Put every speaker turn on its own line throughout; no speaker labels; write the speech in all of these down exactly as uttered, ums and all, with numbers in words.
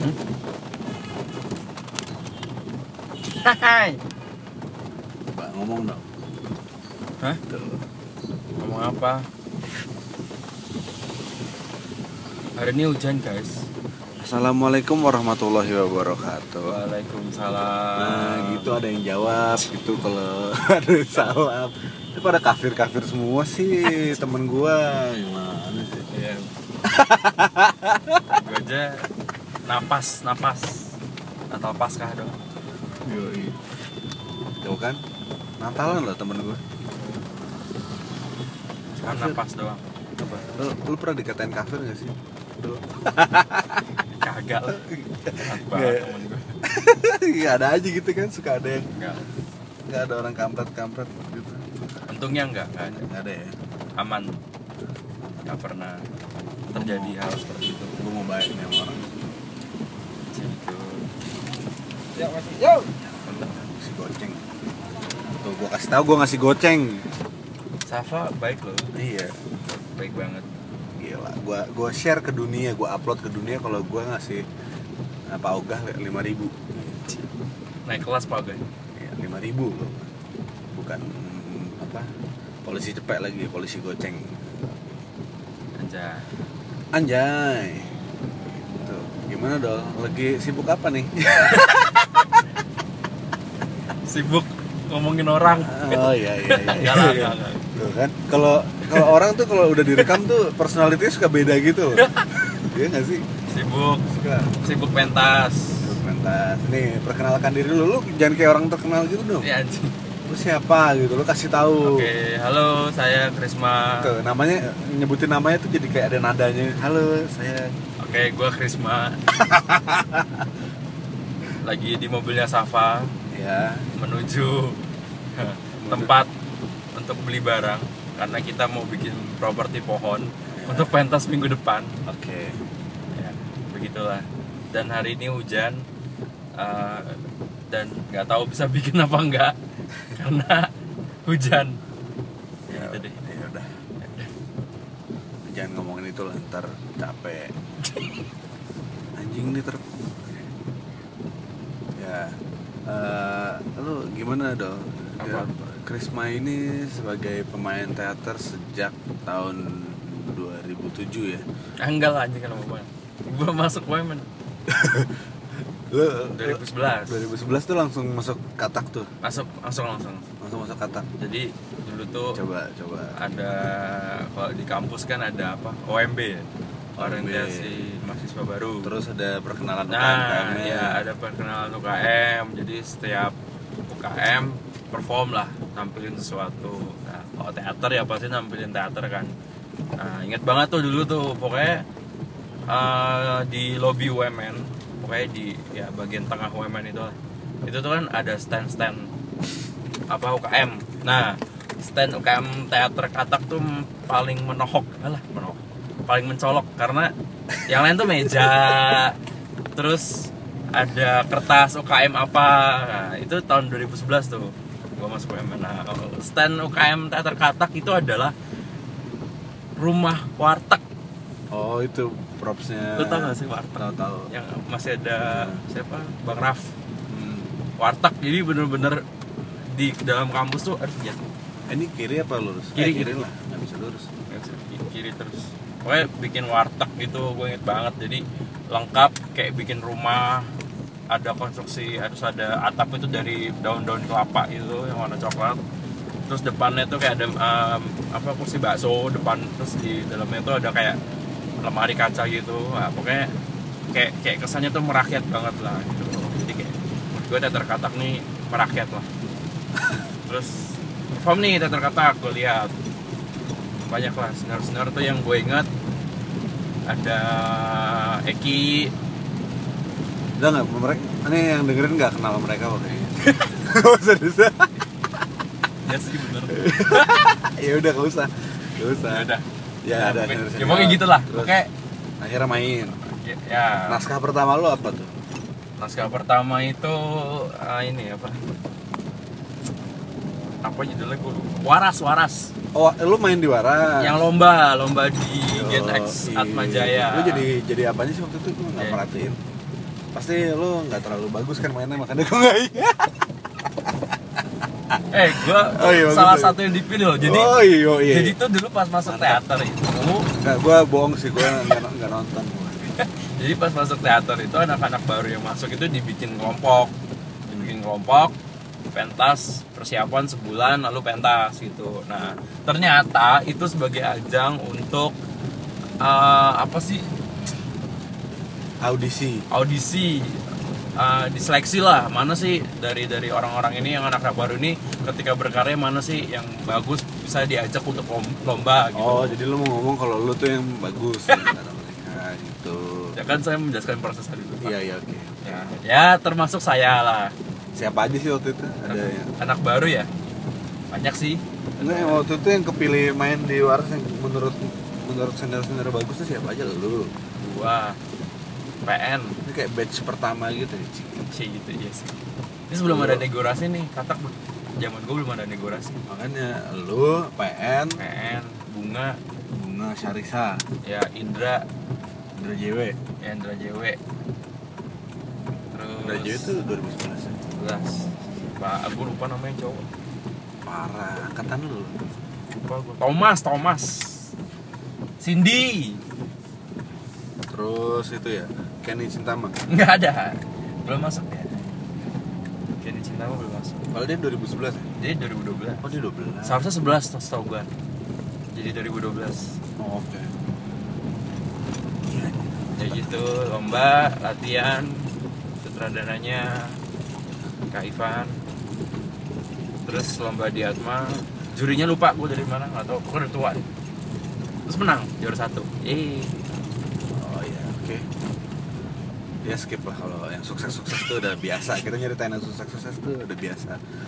Hai.
Pak, ngomong dong.
Hah?
Tuh.
Ngomong apa? Hari ini hujan, guys.
Assalamualaikum warahmatullahi wabarakatuh.
Waalaikumsalam.
Nah, gitu ada yang jawab gitu kalau ada yang salam. Itu pada kafir-kafir semua sih temen gua. Gimana sih?
Iya. Gue aja napas, napas. Natal Paskah dong.
Yoi. Tuh kan? Natalan loh temen gua.
Kan napas doang.
Apa? Lu, lu pernah dikatain kafir gak sih? Tuh.
Kagak lah. Apa
Nggak.
temen gue?
Iya ada aja gitu kan, suka ada yang
Enggak.
nggak ada orang kampret-kampret gitu.
Untungnya enggak, enggak ada.
Nggak ada ya.
Aman. Enggak pernah terjadi hal seperti itu.
Gua mau baik nih sama orang.
Gitu.
Ya masih. Yo.
Si goceng. Tuh gua kasih tahu gua ngasih goceng.
Safa baik loh.
Iya.
Baik banget.
Gila, gua gua share ke dunia, gua upload ke dunia kalau gua ngasih apa ogah lima ribu.
Naik kelas Pak guys.
Ya, lima ribu loh. Bukan apa? Polisi cepet lagi, polisi goceng.
Anjay.
Anjay. Tuh, gimana dong? Lagi sibuk apa nih?
Sibuk ngomongin orang.
Oh iya iya iya.
Enggak lah, enggak, enggak.
Tuh kan, kalau kalau orang tuh kalau udah direkam tuh personalitinya suka beda gitu loh. Iya nggak sih?
Sibuk,
Suka.
sibuk pentas.
Sibuk pentas. Nih, perkenalkan diri lu. Lu jangan kayak orang terkenal gitu dong.
Ya anjing.
Lu siapa gitu, lu kasih tahu.
Oke, halo saya Krisma.
Tuh, namanya nyebutin namanya tuh jadi kayak ada nadanya. Halo, saya.
Oke, gua Krisma. Lagi di mobilnya Safa
Ya.
menuju tempat untuk beli barang karena kita mau bikin properti pohon
Ya.
untuk pentas minggu depan.
Oke.
Ya, begitulah. Dan hari ini hujan uh, dan nggak tahu bisa bikin apa enggak karena hujan. Ya, gitu deh.
Ya udah. Jangan ngomongin itu lah, ntar capek. Anjing nih ter. Ya. eh, lu gimana dong?
Apa?
Krisma ini sebagai pemain teater sejak tahun dua ribu tujuh ya.
Ah, enggak lah anjing kalau mau. Gua masuk women
Lu
dua ribu sebelas.
dua ribu sebelas tuh langsung masuk katak tuh.
Masuk langsung langsung.
Langsung masuk katak.
Jadi dulu tuh
Coba coba.
ada kalau di kampus kan ada apa? O M B ya. Orientasi mahasiswa baru.
Terus ada perkenalan U K M.
Nah, ya ada perkenalan U K M. Jadi setiap U K M perform lah, nampilin sesuatu. Nah, kalau teater ya pasti nampilin teater kan. Nah, ingat banget tuh dulu tuh pokoknya uh, di lobby U M N, pokoknya di ya bagian tengah U M N itu lah. Itu tuh kan ada stand-stand apa U K M. Nah, stand U K M teater katak tuh paling menohok, alah menohok, paling mencolok karena yang lain tuh meja, terus ada kertas U K M apa. Nah, itu tahun dua ribu sebelas tuh gua masuk U M N. Nah, stand U K M teater katak itu adalah rumah warteg.
Oh, itu propsnya.
Lu tau gak sih warteg?
Tahu tahu.
Yang masih ada siapa? Bang Raf.
Hmm.
Warteg. Jadi bener-bener di dalam kampus tuh aduh ya.
Ini kiri apa lurus?
Kiri,
eh, kiri
kiri.
lah, nggak bisa lurus.
Kiri, kiri terus. Pokoknya bikin warteg gitu, gue inget banget. Jadi lengkap kayak bikin rumah, ada konstruksi, harus ada atap itu dari daun-daun kelapa itu yang warna coklat. Terus depannya tuh kayak ada um, apa kursi bakso depan, terus di dalamnya tuh ada kayak lemari kaca gitu. Nah, pokoknya kayak kayak kesannya tuh merakyat banget lah gitu. Jadi kayak gue teater katak nih merakyat lah. Terus perform nih teater katak, gue lihat banyak lah senior-senior tuh yang gue ingat ada Eki.
Udah nggak mereka? Ini yang dengerin nggak kenal mereka kok kayaknya. Gak usah bisa.
Ya sih bener.
Ya udah nggak usah, nggak usah.
Ya udah.
Ya
Nah,
ada.
pokoknya-
senior-senior.
ya pokoknya gitulah.
Terus
Oke.
akhirnya main.
Ya, ya.
Naskah pertama lu apa tuh?
Naskah pertama itu ah, ini apa? Apa judulnya gue lupa. Waras, Waras.
Oh, lu main di Waras.
Yang lomba, lomba di
Oh,
Gen X
iya.
Atmajaya.
Lu jadi jadi apanya sih waktu itu? Gue nggak
Ya.
merhatiin. pasti lo nggak terlalu bagus kan mainnya, makanya gue nggak ingat.
Eh, gua
Oh, iya,
salah
bagus.
satu yang dipilih loh. Jadi
Oh iya, iya.
jadi tuh dulu pas masuk teater itu,
Nggak, gue bohong sih, gue nggak nggak nonton.
jadi pas masuk teater itu anak-anak baru yang masuk itu dibikin kelompok, dibikin kelompok, pentas persiapan sebulan lalu pentas gitu. Nah ternyata itu sebagai ajang untuk eh, apa sih
Audisi.
audisi, eh, diseleksi lah mana sih dari dari orang-orang ini yang anak-anak baru ini ketika berkarya mana sih yang bagus bisa diajak untuk lom- lomba gitu.
Oh, jadi lo mau ngomong kalau lo tuh yang bagus ya, kata mereka gitu.
Ya kan saya menjelaskan proses tadi dulu, Pak.
Iya, iya, oke.
Ya, ya termasuk saya lah.
Siapa aja sih waktu itu? Ada yang
Anak baru ya banyak sih.
enggak, yang waktu itu yang kepilih main di Waras yang menurut menurut senior-senior bagus tuh siapa aja lo?
Gua P N
Ini kayak batch pertama gitu ya.
sih gitu ya sih. Ini sebelum ada negorasi nih, katak zaman gue belum ada negorasi.
Makanya lo, P N,
P N, Bunga,
Bunga Syarisa,
ya Indra,
Indra J W.
ya Indra J W. Terus
Indra J W itu dua ribu sebelas ya?
sebelas. Pak, aku lupa namanya cowok.
Parah, angkatan lu.
Lupa gua. Thomas, Thomas. Cindy.
Terus itu ya, Kenny Cintama.
Enggak ada. Belum masuk ya. Kenny Cinta belum masuk.
Kalau dia dua ribu sebelas ya?
Jadi dua ribu dua belas.
Oh, dia dua belas.
Seharusnya sebelas setahu gua. Jadi dua ribu dua belas.
Oh, oke.
Ya gitu, lomba, latihan, sutradaranya Kak Ivan. Terus lomba di Atma, jurinya lupa gue dari mana, nggak tahu, gue udah tua deh. Terus menang, juara satu. Eh,
Oh iya, oke. Ya skip lah, kalau yang sukses-sukses tuh udah biasa. Kita nyeritain yang sukses-sukses tuh udah biasa.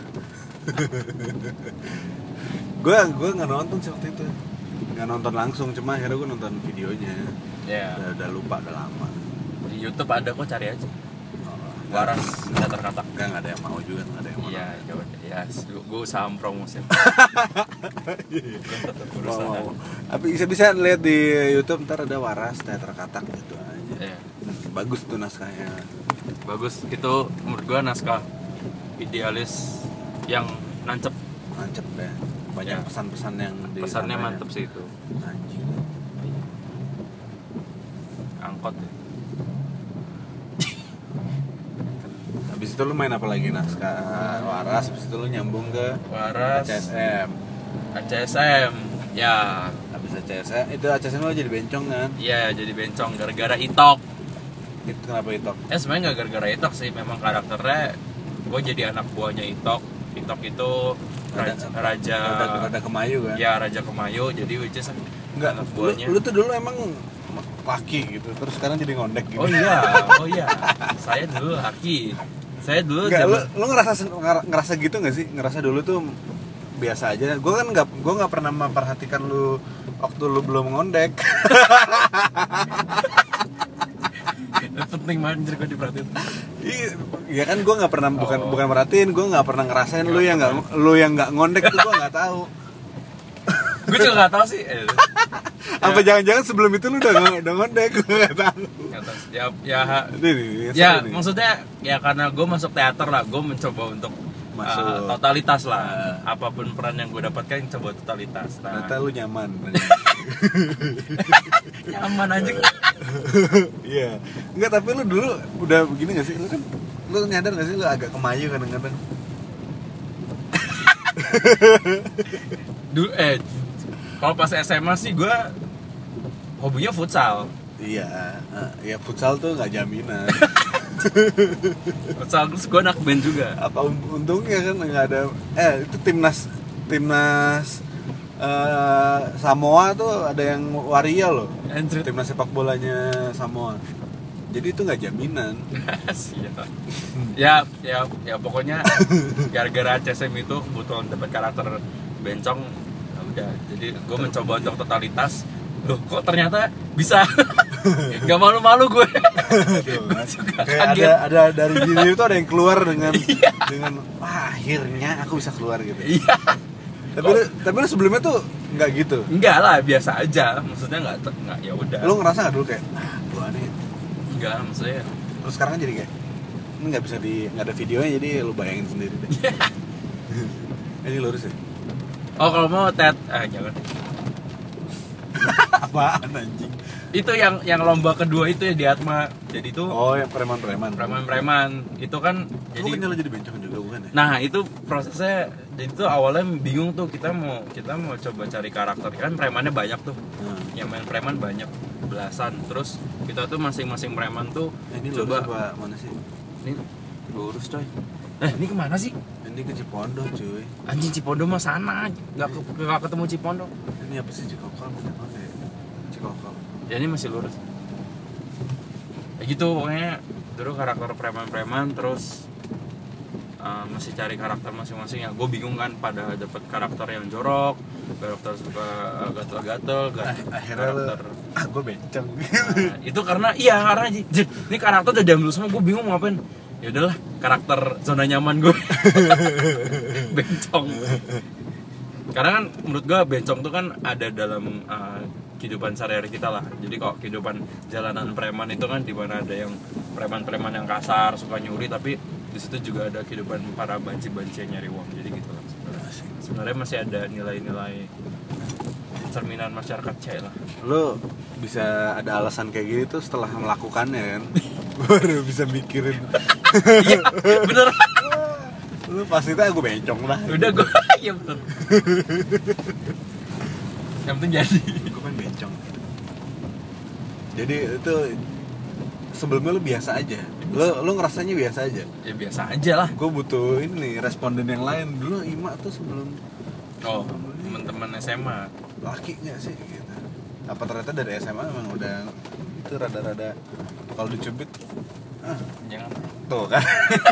Gue gue nggak nonton sih waktu itu. Nggak nonton langsung, cuma akhirnya gue nonton videonya.
ya
Udah, udah lupa, udah lama.
di YouTube ada kok, cari aja.
Oh,
Waras, teater katak.
Enggak, nggak ada yang mau juga, nggak ada yang mau.
Iya, coba deh. Ya, gue usaha promosi. Gue tetap
Mau,
berusaha.
mau. Tapi bisa-bisa lihat di YouTube, ntar ada Waras teater katak gitu aja.
Iya.
Bagus tuh naskahnya.
Bagus, itu menurut gue naskah idealis yang nancep.
Nancep deh. Banyak
Ya.
pesan-pesan yang di
Pesannya
sananya.
mantep sih itu.
Anjing.
Angkot ya.
Habis itu lu main apa lagi naskah Waras, habis itu lu nyambung ke
Waras,
A C S M.
A C S M. Ya,
Habis A C S M itu A C S M lu jadi bencong kan?
iya jadi bencong gara-gara Itok.
Itu kenapa itu?
Eh sebenarnya nggak gara-gara Itok sih, memang karakternya gue jadi anak buahnya Itok. Itok itu raja, raja
Rada, rada kemayu kan?
ya raja Kemayu, jadi which is
Enggak,
anak
lu,
buahnya.
lu tuh dulu emang laki gitu, terus sekarang jadi ngondek gitu.
Oh iya, oh iya. Saya dulu laki. Saya dulu
Enggak, lu,
zaman-
lu ngerasa nger- ngerasa gitu nggak sih? Ngerasa dulu tuh biasa aja. Gue kan nggak, gue nggak pernah memperhatikan lu waktu lu belum ngondek.
penting banget gue diperhatiin.
Iya, ya kan gue nggak pernah bukan
Oh.
bukan merhatiin, gue nggak pernah ngerasain lu yang nggak lu yang nggak ngondek tuh gue nggak tahu.
Gue juga nggak tahu sih. Eh,
Apa jangan-jangan sebelum itu lu udah ng- udah ngondek, gue nggak tahu.
nggak tahu sih. Ya, ya,
Ini nih,
ya
seru nih.
maksudnya ya karena gue masuk teater lah, gue mencoba untuk
Masuk.
uh, totalitas lah.
Ah.
Apapun peran yang gue dapatkan, coba totalitas. Nah,
Ternyata lu nyaman.
nyaman aja.
Iya. Enggak, tapi lu dulu udah begini gak sih? Lu kan lu nyadar gak sih lu agak kemayu kadang-kadang?
Dulu eh kalau pas S M A sih gue hobinya futsal.
Iya, eh, ya futsal tuh nggak jaminan.
Futsal terus gue anak band juga.
Apa un- untungnya kan nggak ada. Eh itu timnas timnas eh, Samoa tuh ada yang waria loh.
Anjir.
Timnas sepak bolanya Samoa. Jadi itu nggak jaminan.
Siap. ya, ya, ya pokoknya gara-gara C S M itu kebutuhan dapat karakter bencong, ya udah. Jadi gue mencoba untuk totalitas. Loh, kok ternyata bisa? Gak malu-malu gue. Gue juga
Kayak
kaget.
ada ada dari diri itu ada yang keluar dengan
Iya.
dengan wah, akhirnya aku bisa keluar gitu.
Iya.
Tapi lu, tapi lu sebelumnya tuh nggak gitu.
Enggak lah, biasa aja. Maksudnya nggak, nggak ya udah.
Lu ngerasa nggak dulu kayak ah gua nih
Enggak, maksudnya
Terus sekarang kan jadi kayak ini nggak bisa di nggak ada videonya, jadi lu bayangin sendiri deh. Ini lurus ya?
Oh kalau mau tet, ah jangan.
Apaan anjing?
Itu yang yang lomba kedua itu ya di Atma. Jadi itu
Oh yang preman-preman.
preman-preman itu kan
Jadi
jadi
bukannya lo jadi bencong juga bukan ya?
nah itu prosesnya jadi tuh awalnya bingung tuh kita mau kita mau coba cari karakter kan premannya banyak tuh
Nah,
yang main preman banyak belasan terus kita tuh masing-masing preman tuh
eh, ini lurus
coba
apa mana sih?
ini lurus coy eh ini kemana sih
Ini ke Cipondo cuy.
anjing Cipondo mah sana nggak ke, nggak ketemu Cipondo
Ini apa sih Cikokol? Apa ya? Cikokol.
ya ini masih lurus ya gitu pokoknya dulu karakter preman-preman terus uh, masih cari karakter masing-masing ya gue bingung kan pada dapet karakter yang jorok karakter suka uh, gatel-gatel
Ah,
ga-
akhirnya lo,
karakter
ah gue bencong.
nah, itu karena iya karena j- j- ini karakter udah diambil semua gue bingung mau ngapain ya udahlah karakter zona nyaman gue bencong karena kan menurut gue bencong tuh kan ada dalam uh, kehidupan sehari-hari kita lah jadi kok kehidupan jalanan preman itu kan di mana ada yang preman-preman yang kasar suka nyuri tapi di situ juga ada kehidupan para banci-banci yang nyari uang jadi gitu lah sebenarnya. Sebenarnya masih ada nilai-nilai cerminan masyarakat C lah
Lo bisa ada alasan kayak gini tuh setelah melakukannya kan. Baru bisa mikirin.
iya bener
Lu pasti tuh aku bencong lah.
udah gue iya bener yang penting jadi
Gue kan bencong. Jadi itu sebelumnya lu biasa aja. Lu lu ngerasanya biasa aja.
ya biasa aja lah
Gue butuh ini responden yang lain. Dulu Ima tuh sebelum
oh teman-teman S M A
laki nggak sih gitu. Apa ternyata dari S M A memang udah itu rada-rada kalau dicubit ah,
jangan
tuh kan.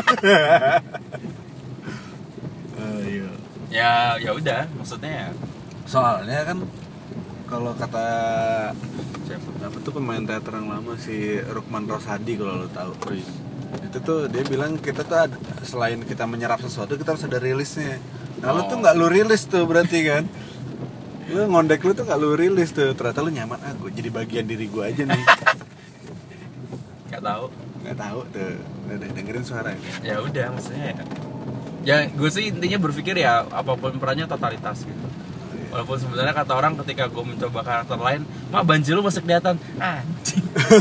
Oh, iya.
ya ya udah maksudnya ya
Soalnya kan kalau kata
siapa
apa tuh pemain teater yang lama si Rukman Rosadi kalau lo tahu. Itu tuh dia bilang kita tuh ada, selain kita menyerap sesuatu kita harus ada rilisnya. Nah lu
Oh.
tuh nggak lu rilis tuh berarti kan. Lu ngondek lu tuh nggak lu rilis tuh. Ternyata lu nyaman ah gue jadi bagian diri gue aja nih.
nggak tahu
Nggak tahu tuh. Udah deh, dengerin suara ini.
ya udah maksudnya ya ya gue sih intinya berpikir ya apapun perannya totalitas gitu walaupun sebenarnya kata orang ketika gue mencoba karakter lain mah banjir lu masih kelihatan anjing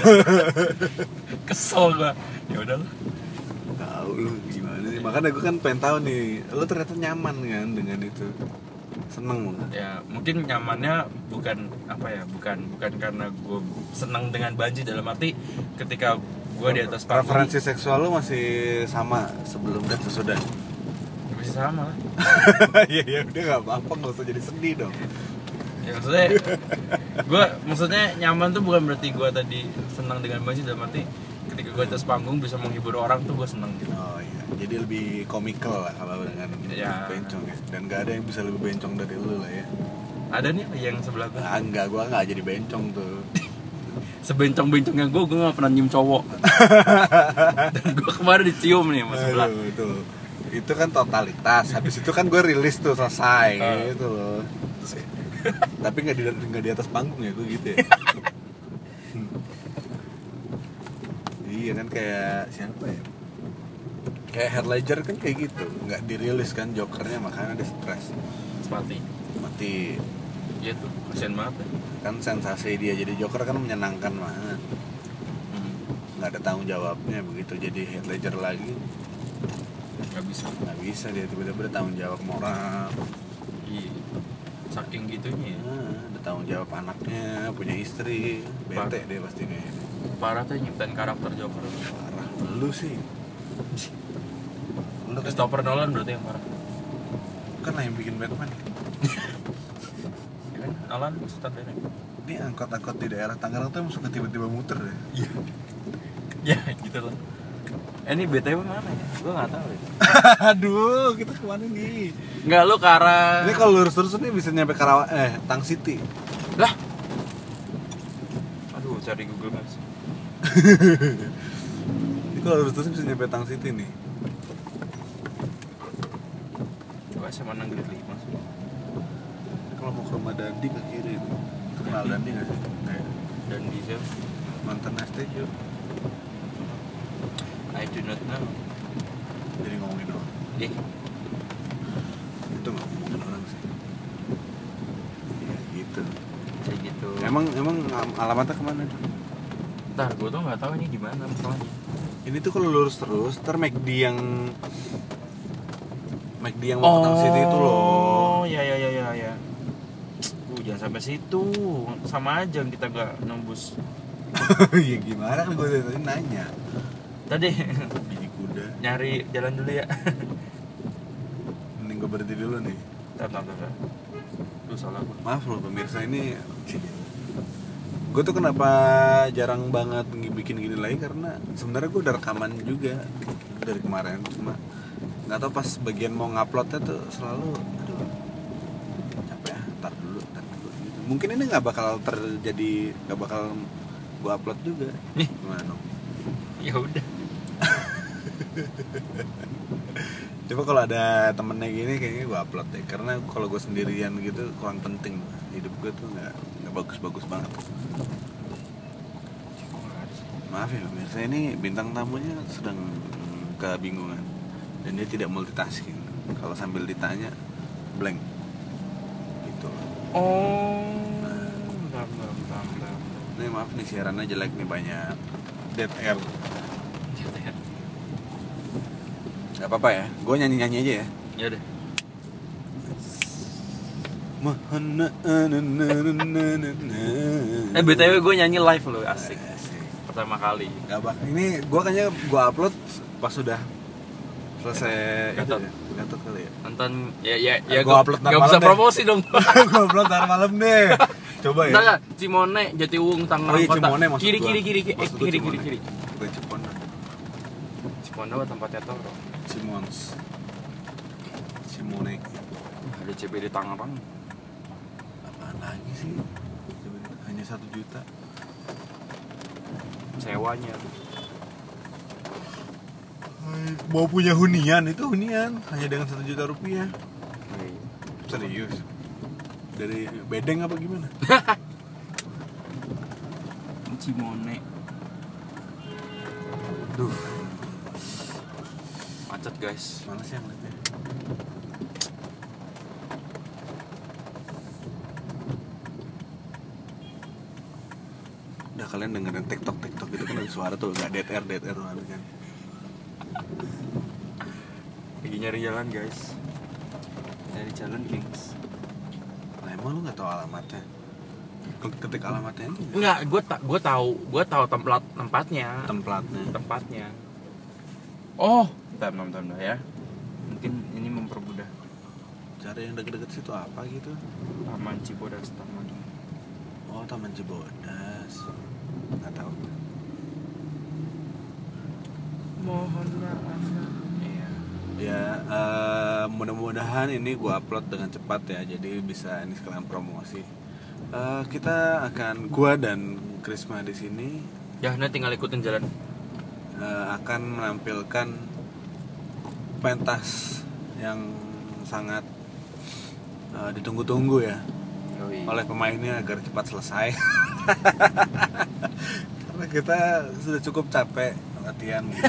kesel gue ya udahlah
Tahu lu gimana sih. Makanya gue kan pengen tahu nih. Lu ternyata nyaman kan dengan itu. Seneng lu.
ya mungkin nyamannya bukan apa ya bukan bukan karena gue senang dengan banjir dalam arti ketika gue di atas panggung
Preferensi seksual lu masih sama sebelum dan sesudah.
masih sama lah
Iya ya udah nggak apa-apa, nggak usah jadi sedih dong.
ya maksudnya gue maksudnya nyaman tuh bukan berarti gue tadi senang dengan banjir dalam arti ketika gue atas panggung bisa menghibur orang tuh gue senang gitu
Oh iya, jadi lebih komikal lah kalau dengan
Ya.
bencong ya. Dan nggak ada yang bisa lebih bencong dari lu lah ya.
ada nih yang sebelah gue
Ah, enggak, gua nggak jadi bencong tuh.
sebencong-bencongnya gue gue gak pernah nyium cowok dan gue kemarin dicium nih mas sebelah
Aduh, itu itu kan totalitas. Habis itu kan gue rilis tuh selesai
Oh.
gitu loh. Terus, tapi nggak di nggak di atas panggung ya gue gitu ya. Iya kan kayak siapa ya? Kayak Heath Ledger kan kayak gitu, nggak dirilis kan Jokernya, makanya dia stres
mati
mati.
iya tuh kasian banget ya.
Kan sensasi dia jadi Joker kan menyenangkan banget,
Hmm,
nggak ada tanggung jawabnya. Begitu jadi Heath Ledger lagi
nggak bisa
nggak bisa dia tiba-tiba ada tanggung jawab moral.
iya saking gitunya ya
Nah, ada tanggung jawab anaknya, punya istri, bete dia pasti kayak gitu.
parah tuh nyiptain karakter Joker
Parah, lu sih. Lu kan,
Christopher Nolan berarti yang parah
kan lah yang bikin Batman.
ya kan Nolan sutradara
Ini angkot-angkot di daerah Tangerang tuh suka tiba-tiba muter ya.
iya ya gitu lah eh, ini B T W mana ya gue nggak tahu ya
Aduh, kita kemana nih?
nggak lu ke arah
Ini kalau lurus terus nih bisa nyampe Karawang, eh Tang City.
lah aduh cari Google Maps
Ini kalau lurus terus bisa nyampe Tang City nih.
gue S M A Negeri lima sih
Ini kalau mau ke rumah Dandi ke kiri. Itu kenal Dandi nggak sih? Kayak
dan di siapa
mantan S T J.
do not know.
Jadi ngomongin orang.
Eh,
Itu nggak ngomongin orang sih. Ya gitu.
kayak gitu.
Emang emang alamatnya kemana tuh?
Ntar gue tuh nggak tahu ini di mana masalahnya.
Ini tuh kalau lurus terus, ntar McD yang McD yang mau ke Town City itu loh.
Oh, ya ya ya ya ya. Uh, jangan sampai situ. Sama aja kita nggak nembus.
Ya gimana kan gue tadi nanya.
Tadi
Biji kuda.
nyari jalan dulu ya.
Mending gue berhenti dulu nih.
Bentar, bentar, bentar. Duh, salah gue.
Maaf loh pemirsa, ini gue tuh kenapa jarang banget bikin gini lagi karena sebenarnya gue udah rekaman juga dari kemarin, cuma nggak tahu pas bagian mau nguploadnya tuh selalu aduh capek ya, ntar dulu ntar dulu gitu. Mungkin ini nggak bakal terjadi, nggak bakal gue upload juga.
Nih.
Gimana dong?
Ya udah.
Coba kalau ada temennya gini kayaknya gue upload deh, karena kalau gue sendirian gitu kurang penting. Hidup gue tuh nggak nggak bagus-bagus banget. Maaf ya pemirsa, ini bintang tamunya sedang kebingungan dan dia tidak multitasking. Kalau sambil ditanya blank gitu.
Oh. Bentar, bentar, bentar, bentar.
Nih maaf nih siarannya jelek nih, banyak dead air. Gak apa-apa ya, gue nyanyi-nyanyi aja ya.
Ya udah. Eh B T W gue nyanyi live loh, asik. Pertama kali.
Gak bak. Ini gue kayaknya gue upload pas sudah selesai
Gatot.
itu ya. Gatot kali ya.
Nonton ya ya ya
Gua upload ntar
nggak
malam
bisa
deh.
promosi dong.
Gue upload ntar malam deh. Coba ya.
Ntar nggak, Cimone, Jatiwung,
Oh
Tangerang
iya,
Kota.
Cimone maksud
Kiri
gua.
kiri kiri kiri eh,
Maksud gua
kiri
Cimone.
kiri kiri.
Bukan Cipone.
Cimone buat tempatnya Toro.
Simons. Simone.
Ada C B D Tangerang.
Apaan lagi sih? Hanya satu juta.
Sewanya.
Mau punya hunian, itu hunian hanya dengan satu juta rupiah. Serius? Dari bedeng apa gimana?
Cimone. Duh. Macet guys.
Mana sih yang liatnya? Udah kalian dengerin TikTok TikTok itu kan ada suara tuh, nggak dead air dead air tuh kan.
Lagi nyari jalan guys. Nyari jalan Kings.
Nah emang lu nggak tahu alamatnya? Ketik alamatnya aja.
Enggak, gue tak gue tahu, gue tahu tempat tempatnya.
Tempatnya.
Tempatnya. Oh, bentar, bentar, bentar ya. Mungkin ini mempermudah.
Cari yang deket-deket situ apa gitu?
Taman Cibodas, Taman.
Oh Taman Cibodas. Nggak tahu.
Mohon maaf. Iya.
Ya eh, mudah-mudahan ini gua upload dengan cepat ya, jadi bisa ini sekalian promosi. Eh, kita akan gua dan Krisma di sini
Ya, nanti tinggal ikutin jalan.
eh, akan menampilkan pentas yang sangat eh, ditunggu-tunggu ya
Yoi.
oleh pemainnya agar cepat selesai. Karena kita sudah cukup capek latihan gitu.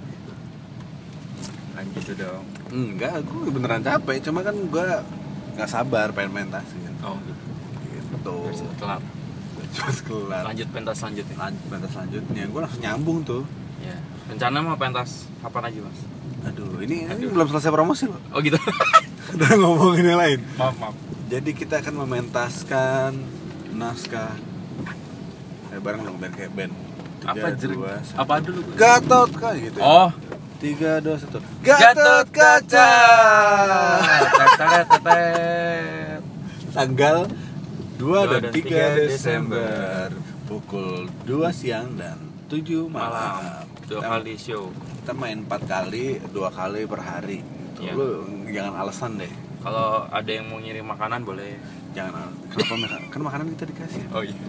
Lanjut tuh dong.
Enggak, gue beneran capek, cuma kan gue nggak sabar pengen pentas gitu.
Oh, gitu.
Gitu.
Biar cepet kelar.
Cepet kelar.
Lanjut pentas selanjutnya.
Lanjut pentas selanjutnya, gue langsung nyambung tuh.
Ya. Rencana mau pentas kapan lagi, Mas?
Aduh, ini, ini
Aduh.
belum selesai promosi loh.
Oh, gitu.
Udah ngomongin yang lain.
Maaf, maaf.
Jadi kita akan mementaskan naskah. Eh bareng dong biar kayak band. Tiga,
Apa jer-
dua, satu.
Apa dulu?
Gatot Kaca gitu. ya?
Oh,
Tiga, dua, satu.
Gatot Kaca.
Kaca.
Tetet.
Tanggal dua
dua
dan
dan
tiga
tiga
Desember pukul dua siang dan tujuh malam.
Malam. Dua
Kita-
kali show.
Kita main empat kali, dua kali per hari. Gitu.
Iya.
Lu jangan alasan deh.
Kalau ada yang mau ngirim makanan boleh.
Jangan al- kenapa makan? Kan makanan kita dikasih.
Oh iya.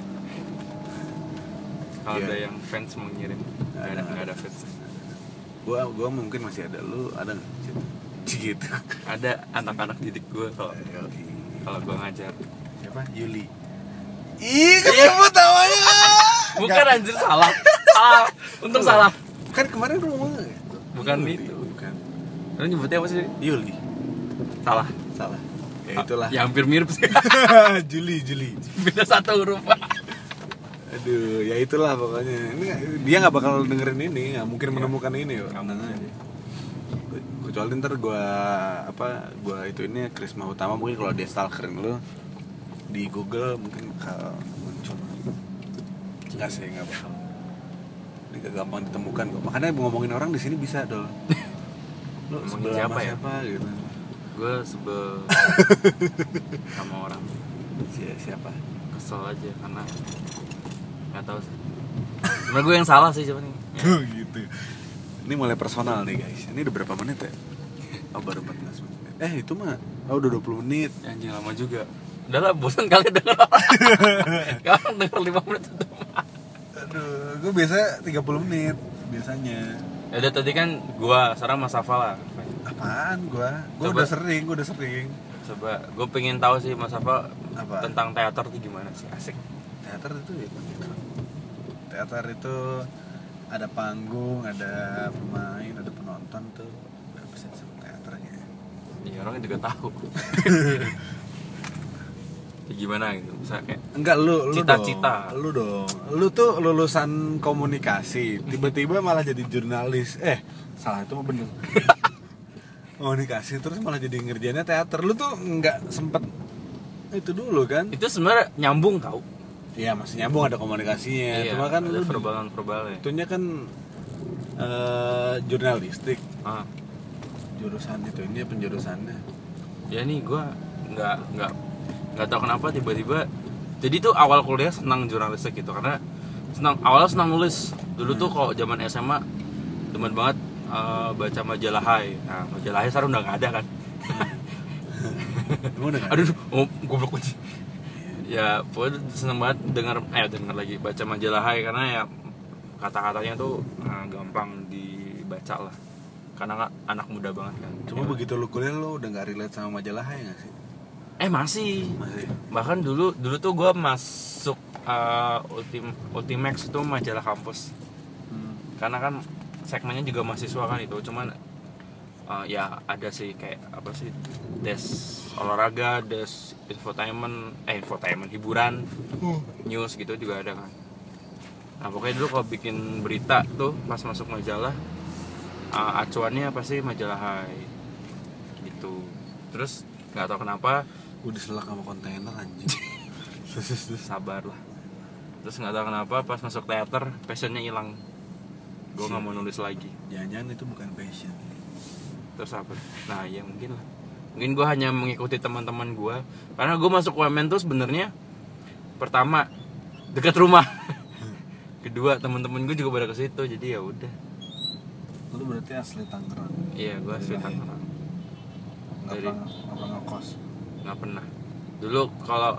Kalau
Iya.
ada yang fans mau ngirim, nggak ada nggak ada fans.
Gua gua mungkin masih ada, lu ada nggak? Gitu. Gitu.
Ada anak-anak didik gue kalau
Ayo,
kalau gue ngajar.
siapa? Yuli. Ih, kesebut namanya.
Bukan anjir, salah. Salah. Untung salah.
Kan kemarin lu ngomong
Bukan
Yuli.
itu.
Bukan.
Lu nyebutnya apa sih?
Yuli.
Salah.
Salah. Ya itulah.
Ya hampir mirip sih.
Juli, Juli.
Beda satu huruf.
Aduh, ya itulah pokoknya. Ini dia nggak bakal dengerin ini, nggak mungkin
Ya.
menemukan ini.
Nggak
Tenang
mungkin.
aja. Kecuali ntar gue apa, gue itu ini Krisma Utama mungkin kalau dia stalkerin lu di Google mungkin bakal muncul. Enggak sih, nggak bakal. Ini gak gampang ditemukan kok. Makanya ngomongin orang di sini bisa dong. Lu
Ngomongin
sebel
siapa
sama
ya?
siapa gitu.
Gue sebel sama orang.
Si- Siapa?
Kesel aja karena nggak tahu sih. Sebenarnya gue yang salah sih sebenarnya.
Oh gitu. Ini mulai personal nih guys. Ini udah berapa menit ya? Oh baru empat belas menit. Eh itu mah, oh udah dua puluh menit.
Anjing lama juga. Udah lah, bosan kali denger orang. Sekarang denger lima menit udah.
Aduh, gue biasa tiga puluh menit biasanya.
Ya udah tadi kan gua, sekarang Mas Safa lah.
Apaan gua? Gua
Coba.
udah sering, gua udah sering.
Coba, gue pengen tahu sih Mas Safa
Apa?
tentang teater tuh gimana sih, asik.
Teater itu ya gitu. Teater itu ada panggung, ada pemain, ada penonton tuh. Udah bisa disebut teaternya.
Iya orang juga tahu. Ya gimana gitu, bisa kayak
Enggak lu, lu
Cita-cita.
dong. Lu dong. Lu tuh lulusan komunikasi, tiba-tiba malah jadi jurnalis. Eh, salah itu mah bener. Komunikasi terus malah jadi ngerjainnya teater. Lu tuh nggak sempet itu dulu kan?
itu sebenarnya nyambung tau.
Iya, masih nyambung ada komunikasinya.
Iya,
Cuma kan
ada
lu
verbalan-verbalnya.
itunya kan eh, jurnalistik,
Ah,
jurusan itu ini penjurusannya.
ya nih gue nggak nggak nggak tahu kenapa tiba-tiba. Jadi tuh awal kuliah senang jurnalistik gitu karena senang awalnya senang nulis. Dulu tuh kalau zaman S M A demen banget eh, baca majalah Hai. Nah majalah Hai sekarang udah nggak ada kan.
Emang udah nggak ada?
Aduh, oh, goblok kunci. Ya, pokoknya seneng banget dengar eh dengar lagi baca majalah Hai karena ya kata-katanya tuh eh, gampang dibaca lah. Karena nggak anak muda banget kan.
Cuma
Ya.
begitu lu kuliah lu udah nggak relate sama majalah Hai nggak sih?
Eh masih.
Masih.
Bahkan dulu dulu tuh gue masuk eh, Ultim Ultimax itu majalah kampus.
Hmm.
Karena kan segmennya juga mahasiswa kan itu, cuman eh, ya ada sih kayak apa sih des olahraga, des infotainment, eh infotainment hiburan, news gitu juga ada kan. Nah pokoknya dulu kalau bikin berita tuh pas masuk majalah uh, acuannya pasti majalah Hai gitu. Terus nggak tahu kenapa
Gue diselak sama kontainer anjing.
sabar lah. Terus nggak tahu kenapa pas masuk teater passionnya hilang. Gue nggak mau nulis lagi.
Jangan-jangan itu bukan passion.
Terus apa? Nah ya mungkin lah. Mungkin gue hanya mengikuti teman-teman gue. Karena gue masuk U M N tuh sebenarnya pertama dekat rumah. Kedua teman-teman gue juga pada ke situ. Jadi ya udah.
Lu berarti asli Tangerang.
Iya gue asli Tangerang.
Nggak
Dari-
pernah nggak pernah ngekos.
Nggak pernah. Dulu kalau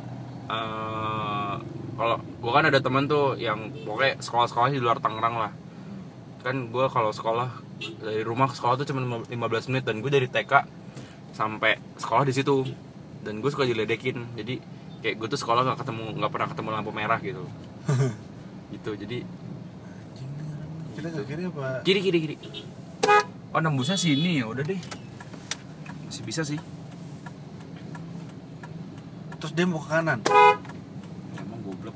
eh, kalau gue kan ada teman tuh yang pokoknya sekolah-sekolah di luar Tangerang lah. Kan gue kalau sekolah dari rumah ke sekolah tuh cuma lima belas menit dan gue dari T K sampai sekolah di situ dan gue suka diledekin. Jadi kayak gue tuh sekolah nggak ketemu nggak pernah ketemu lampu merah gitu. Gitu jadi
Anjing. Kita ke kiri apa?
kiri kiri kiri. Oh nembusnya sini ya udah deh. Masih bisa sih.
Terus dia mau ke kanan.
Emang goblok.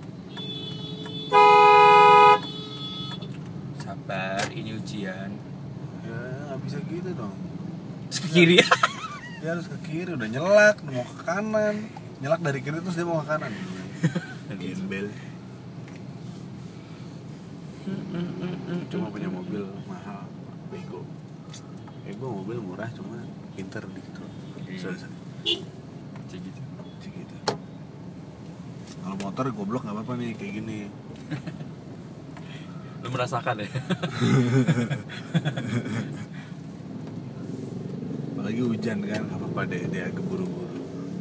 Sabar, ini ujian.
Ya nggak bisa gitu dong.
Terus ke kiri ya.
Dia harus ke kiri, udah nyelak mau ke kanan. Nyelak dari kiri terus dia mau ke kanan. Gembel. Cuma punya mobil mahal, bego. Bego mobil murah cuma pinter gitu. Sorry, sorry.
Cik gitu.
Cik gitu. Kalau motor goblok nggak apa-apa nih kayak gini.
Lu merasakan ya?
Apalagi hujan kan, nggak apa-apa deh dia keburu-buru.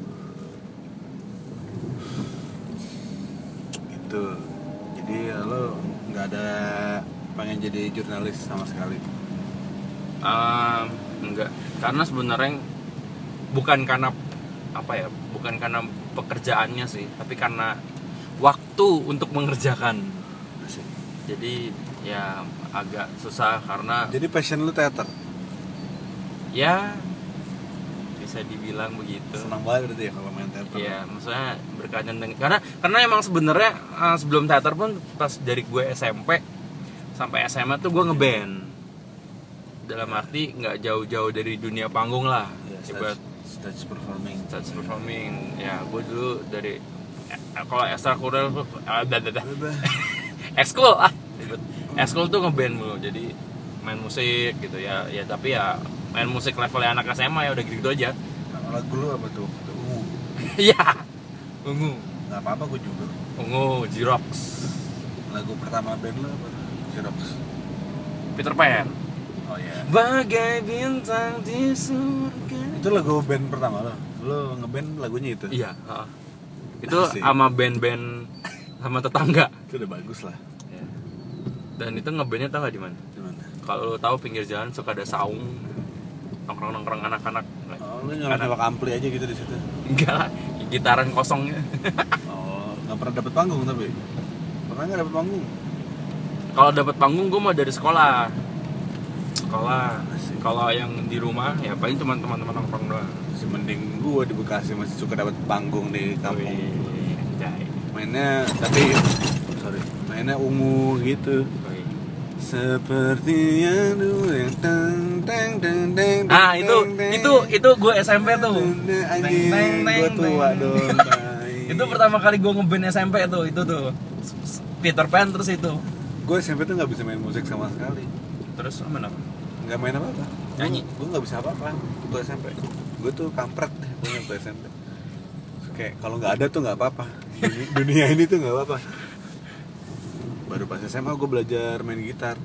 Gitu. Jadi ya lo nggak ada pengen jadi jurnalis sama sekali.
Um, enggak, karena sebenarnya bukan karena apa ya, bukan karena pekerjaannya sih, tapi karena waktu untuk mengerjakan.
Asik.
Jadi ya agak susah karena
Jadi passion lu teater.
ya bisa dibilang begitu.
Senang banget berarti ya kalau main teater.
Iya, maksudnya berkaitan dengan karena karena emang sebenarnya uh, sebelum teater pun pas dari gue S M P sampai S M A tuh gue ngeband. Dalam arti nggak jauh-jauh dari dunia panggung lah.
Ya,
Ibarat
stage, stage performing.
stage performing. Ya, gue dulu dari eh, kalau ekstrakurikuler ada ada ekskul ah. ribet. Ekskul tuh ngeband mulu. Jadi main musik gitu ya. Ya tapi ya main musik levelnya anak S M A ya udah gitu aja.
Nah, lagu lu apa tuh? Ungu.
Iya. Ungu.
Gak apa-apa gue juga.
Ungu, Jirox.
Lagu pertama band lu apa? Xerox.
Peter Pan.
Oh iya.
Bagai bintang di surga.
Itu lagu band pertama lo. Lo ngeband lagunya itu.
Iya, heeh. Itu
Asik.
sama band-band sama tetangga.
Itu udah bagus lah.
Dan itu ngebandnya tau gak di mana?
Di mana?
Kalau lo tahu pinggir jalan suka ada saung nongkrong-nongkrong anak-anak.
Oh, lu nyolok-nyolok ampli aja gitu di situ.
Enggak lah, gitaran kosongnya.
Oh, nggak pernah dapet panggung tapi. Pernah nggak dapet panggung?
Kalau dapat panggung gue mah dari sekolah. Sekolah.
Asik.
Kalau yang di rumah ya paling cuma teman-teman nongkrong doang.
Masih mending gua di Bekasi masih suka dapet panggung di kampung.
Wih, anjay.
Mainnya tapi sorry, mainnya ungu gitu.
Wih.
Seperti yang dulu yang teng teng teng teng.
Ah
teng,
itu
teng,
itu itu gue S M P tuh.
Anjing,
Teng, teng,
gua
teng,
tua
teng.
dong. tai.
Itu pertama kali gue ngeband S M P tuh, itu tuh Peter Pan terus itu.
Gue S M P tuh nggak bisa main musik sama sekali.
Terus lo main apa?
Nggak main apa-apa.
Nyanyi?
Gue nggak bisa apa-apa waktu S M P. Gue tuh kampret deh punya waktu S M P. Kayak kalau nggak ada tuh nggak apa-apa. Dunia, dunia ini tuh nggak apa-apa. Baru pas S M A gue belajar main gitar.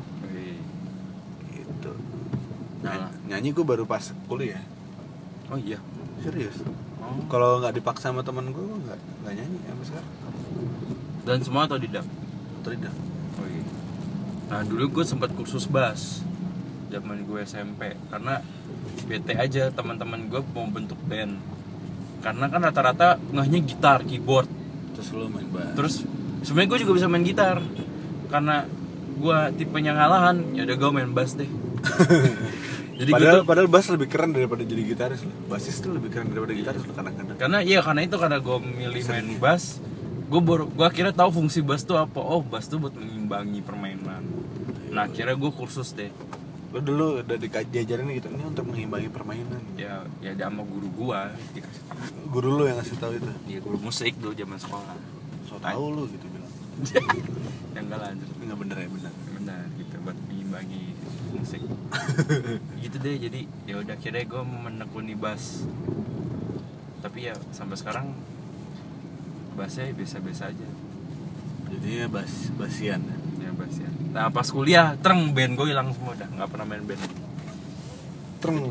Gitu.
Nah.
Nyanyi gue baru pas kuliah.
Oh iya.
Serius.
Oh.
Kalau nggak dipaksa sama temen gue, gue nggak nggak nyanyi sampai sekarang.
Dan semua atau tidak?
Tidak.
Oh iya. Nah dulu gue sempat kursus bass zaman gue S M P karena bete aja teman-teman gue mau bentuk band. Karena kan rata-rata ngehnya gitar, keyboard.
Terus lo main bass.
Terus sebenarnya gue juga bisa main gitar. Karena gue tipenya ngalahan, ya udah gue main bass deh. Jadi
padahal
gitu,
padahal bass lebih keren daripada jadi gitaris loh. Bassis tuh lebih keren daripada gitaris loh kadang-kadang.
karena iya karena itu karena gue milih main bass, gue baru gue akhirnya tahu fungsi bass tuh apa. Oh bass tuh buat mengimbangi permainan. Nah akhirnya gue kursus deh.
Lo dulu udah diajarin gitu, ini untuk mengimbangi permainan.
Ya ya sama guru gue dikasih tahu.
Guru lo yang ngasih tahu itu.
Iya guru musik dulu zaman sekolah.
So tahu lo gitu bilang.
Yang enggak lanjut.
Ini nggak bener ya bener.
Benar gitu buat mengimbangi musik. Gitu deh, jadi ya udah akhirnya gue menekuni bass. Tapi ya sampai sekarang bassnya biasa-biasa aja.
Jadinya bas basian.
Ya bass ya. Nah pas kuliah, treng band gue hilang semua dah, nggak pernah main band.
Treng.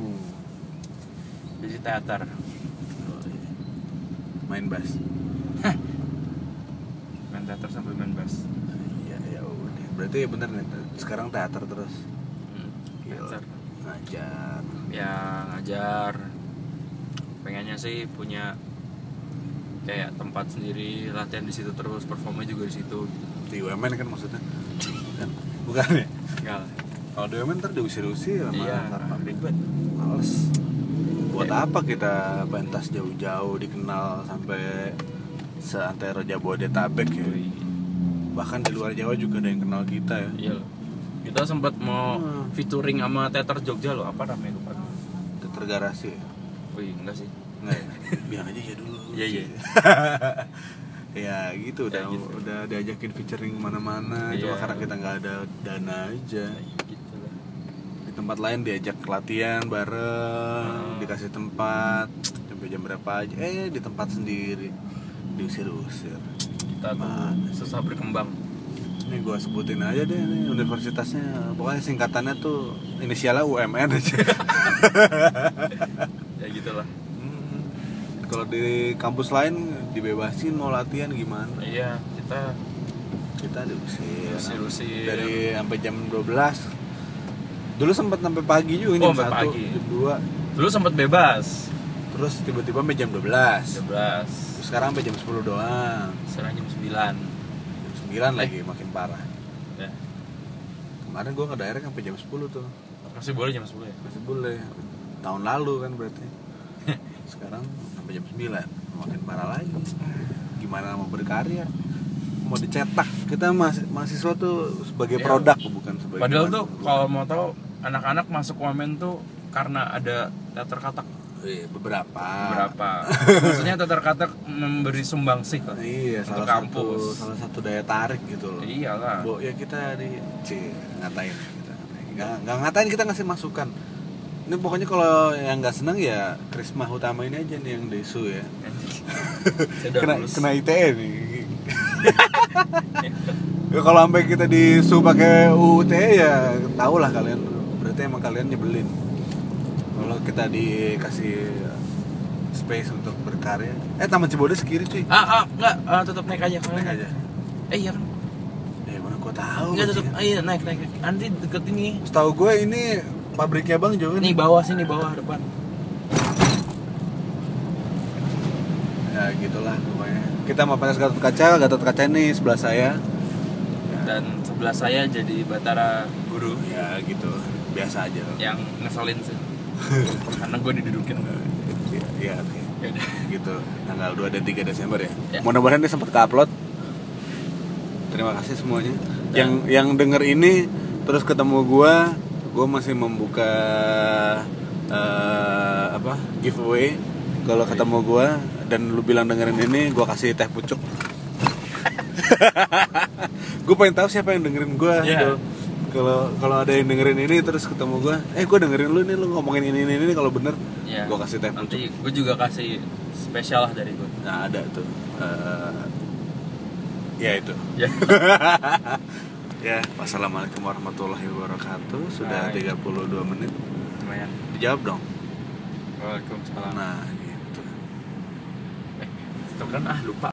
Jadi teater.
Oh, iya. Main bass.
Main teater sambil main bass.
Iya ya udah. Berarti bener nih. Sekarang teater terus.
Hmm, teater.
Ngajar.
Ya ngajar. Pengennya sih punya kayak tempat sendiri, latihan di situ terus, performnya juga di situ.
Di U M N kan maksudnya. Kan? Bukan ya?
Enggak lah.
Kalau di U M N ntar diusir-usir sama
Iya,
satpam.
ribet.
Males. Buat
Ya.
apa kita pentas jauh-jauh dikenal sampai seantero Jabodetabek ya? Bahkan di luar Jawa juga ada yang kenal kita ya.
Iya loh. Kita sempat mau
Hmm.
featuring sama teater Jogja loh, apa namanya lupa.
Teater Garasi ya?
Wih, enggak sih.
Enggak ya? Bilang aja ya dulu.
Iya, iya.
Ya gitu udah
Ya, gitu.
udah diajakin featuring kemana-mana,
Iya.
cuma karena kita nggak ada dana aja.
Gitu lah.
Di tempat lain diajak latihan bareng,
Hmm.
dikasih tempat sampai jam berapa aja, eh di tempat sendiri diusir-usir.
Kita tuh
Mana sih?
susah berkembang.
Ini gue sebutin aja deh nih universitasnya, pokoknya singkatannya tuh inisialnya U M N aja.
Ya gitulah.
Hmm. Kalau di kampus lain dibebasin mau latihan gimana?
Iya, kita
Kita diusir.
Usir-usir.
Dari sampai jam dua belas. Dulu sempat sampai pagi juga
Oh,
jam
sampai
satu,
pagi.
jam dua.
dulu sempat bebas.
Terus tiba-tiba sampai jam dua belas.
jam sebelas.
Terus sekarang sampai jam sepuluh doang.
Sekarang jam sembilan.
Jam sembilan lagi makin parah.
Ya.
kemarin gue ke daerah sampai jam sepuluh tuh.
Masih boleh jam sepuluh ya?
Masih boleh. Tahun lalu kan berarti. Sekarang sampai jam sembilan. Makin parah lagi. Gimana mau berkarya? Mau dicetak. Kita masih mahasiswa tuh sebagai
Ya.
produk bukan sebagai.
Padahal tuh
bukan.
kalau mau tahu anak-anak masuk wamen tuh karena ada teater katak
Iya, beberapa.
beberapa. Maksudnya teater katak memberi sumbangsih lah.
Iya,
Untuk
salah
kampus.
satu salah satu daya tarik gitu loh.
Iyalah.
Bo, ya kita di C ngatain kita ngatain. Nggak, nggak ngatain, kita ngasih masukan. Ini pokoknya kalau yang nggak seneng ya Krisma Utama ini aja nih yang desu ya.
Saya udah
Kena
lulus.
kena I T E nih. Ya, kalau sampai kita disu pakai U U T E ya tau lah kalian. Berarti emang kalian nyebelin. Kalau kita dikasih space untuk berkarya. Eh Taman Cibodas kiri cuy.
Ah, ah, enggak, ah, tetap naik aja.
Naik aja.
Eh, iya kan?
Eh mana gua tahu.
Enggak
Cik.
tetap. Ah, iya, naik, naik. Nanti deket ini.
Setahu gue ini pabriknya Bang Jo.
Nih bawah sini, bawah depan.
Ya gitulah pokoknya. Kita mau panas Gatot Kaca, Gatot Kaca ini sebelah saya.
Dan sebelah saya jadi Batara Guru
Ya gitu, biasa aja.
yang ngeselin sih. Karena gue didudukin.
Ya, ya oke.
Yaudah.
Gitu. Tanggal dua dan tiga Desember ya.
Ya.
Mudah-mudahan dia sempat ke-upload. Terima kasih semuanya.
Ya.
Yang yang denger ini terus ketemu gua, gua masih membuka eh, apa? Giveaway. Kalau ketemu gua dan lu bilang dengerin ini, gua kasih teh pucuk. Gue pengen tahu siapa yang dengerin gua.
Ya.
Gitu. Kalau kalau ada yang dengerin ini terus ketemu gua, eh gua dengerin lu nih, lu ngomongin ini ini ini kalau bener,
Ya.
gua kasih teh pucuk.
Nanti gue juga kasih spesial lah dari gue.
Nah ada tuh. Eh, ya itu.
Ya.
Ya, wassalamualaikum warahmatullahi wabarakatuh. Sudah
Hai.
tiga puluh dua menit.
Lumayan.
Dijawab dong.
Waalaikumsalam.
Nah, gitu.
Eh, itu kan ah lupa.